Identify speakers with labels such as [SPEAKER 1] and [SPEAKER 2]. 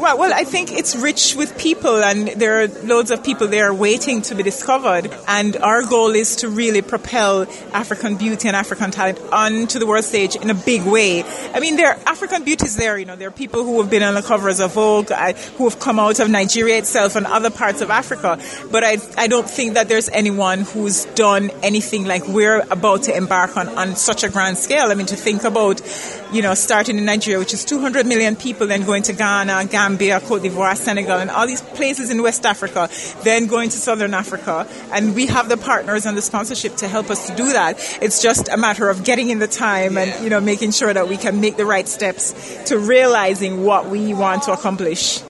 [SPEAKER 1] Well, I think it's rich with people, and there are loads of people there waiting to be discovered. And our goal is to really propel African beauty and African talent onto the world stage in a big way. I mean, there are African beauties there. There are people who have been on the covers of Vogue, who have come out of Nigeria itself and other parts of Africa. But I don't think that there's anyone who's done anything like we're about to embark on such a grand scale. I mean, to think about, starting in Nigeria, which is 200 million people, then going to Ghana, Gambia, Cote d'Ivoire, Senegal, and all these places in West Africa, then going to Southern Africa. And we have the partners and the sponsorship to help us to do that. It's just a matter of getting in the time and, making sure that we can make the right steps to realizing what we want to accomplish.